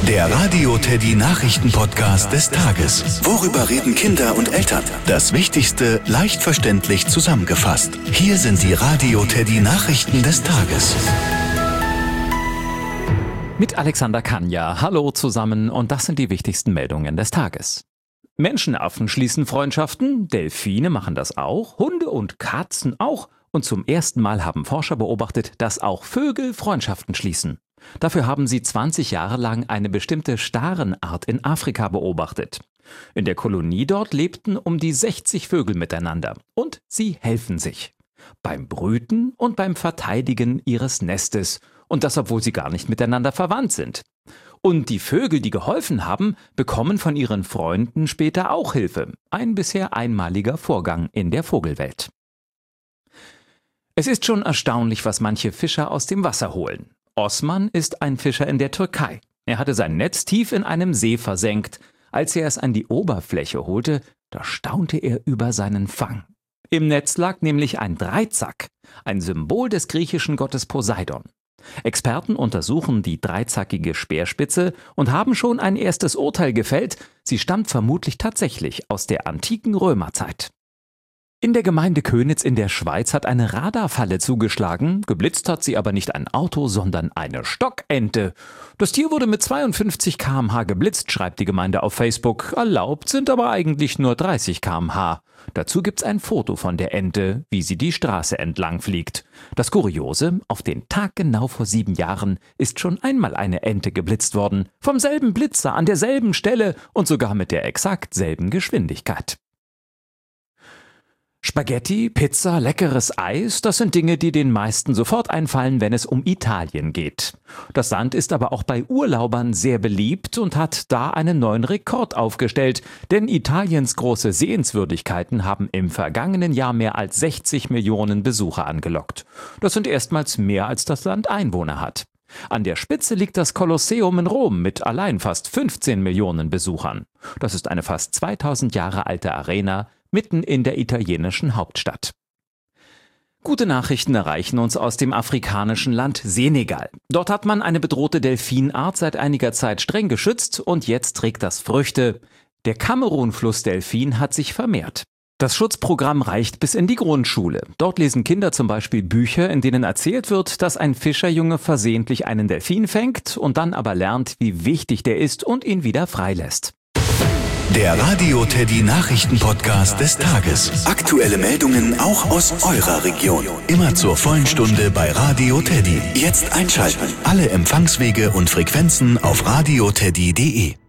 Der Radio Teddy Nachrichten-Podcast des Tages. Worüber reden Kinder und Eltern? Das Wichtigste leicht verständlich zusammengefasst. Hier sind die Radio Teddy Nachrichten des Tages. Mit Alexander Kanja. Hallo zusammen und das sind die wichtigsten Meldungen des Tages. Menschenaffen schließen Freundschaften, Delfine machen das auch, Hunde und Katzen auch und zum ersten Mal haben Forscher beobachtet, dass auch Vögel Freundschaften schließen. Dafür haben sie 20 Jahre lang eine bestimmte Starenart in Afrika beobachtet. In der Kolonie dort lebten um die 60 Vögel miteinander und sie helfen sich. Beim Brüten und beim Verteidigen ihres Nestes und das, obwohl sie gar nicht miteinander verwandt sind. Und die Vögel, die geholfen haben, bekommen von ihren Freunden später auch Hilfe. Ein bisher einmaliger Vorgang in der Vogelwelt. Es ist schon erstaunlich, was manche Fischer aus dem Wasser holen. Osman ist ein Fischer in der Türkei. Er hatte sein Netz tief in einem See versenkt. Als er es an die Oberfläche holte, da staunte er über seinen Fang. Im Netz lag nämlich ein Dreizack, ein Symbol des griechischen Gottes Poseidon. Experten untersuchen die dreizackige Speerspitze und haben schon ein erstes Urteil gefällt. Sie stammt vermutlich tatsächlich aus der antiken Römerzeit. In der Gemeinde Könitz in der Schweiz hat eine Radarfalle zugeschlagen. Geblitzt hat sie aber nicht ein Auto, sondern eine Stockente. Das Tier wurde mit 52 km/h geblitzt, schreibt die Gemeinde auf Facebook. Erlaubt sind aber eigentlich nur 30 km/h. Dazu gibt's ein Foto von der Ente, wie sie die Straße entlang fliegt. Das Kuriose, auf den Tag genau vor 7 Jahren ist schon einmal eine Ente geblitzt worden. Vom selben Blitzer, an derselben Stelle und sogar mit der exakt selben Geschwindigkeit. Spaghetti, Pizza, leckeres Eis, das sind Dinge, die den meisten sofort einfallen, wenn es um Italien geht. Das Land ist aber auch bei Urlaubern sehr beliebt und hat da einen neuen Rekord aufgestellt, denn Italiens große Sehenswürdigkeiten haben im vergangenen Jahr mehr als 60 Millionen Besucher angelockt. Das sind erstmals mehr, als das Land Einwohner hat. An der Spitze liegt das Kolosseum in Rom mit allein fast 15 Millionen Besuchern. Das ist eine fast 2000 Jahre alte Arena, mitten in der italienischen Hauptstadt. Gute Nachrichten erreichen uns aus dem afrikanischen Land Senegal. Dort hat man eine bedrohte Delfinart seit einiger Zeit streng geschützt und jetzt trägt das Früchte. Der Kamerun-Flussdelfin hat sich vermehrt. Das Schutzprogramm reicht bis in die Grundschule. Dort lesen Kinder zum Beispiel Bücher, in denen erzählt wird, dass ein Fischerjunge versehentlich einen Delfin fängt und dann aber lernt, wie wichtig der ist und ihn wieder freilässt. Der Radio Teddy Nachrichten-Podcast des Tages. Aktuelle Meldungen auch aus eurer Region. Immer zur vollen Stunde bei Radio Teddy. Jetzt einschalten. Alle Empfangswege und Frequenzen auf radioteddy.de.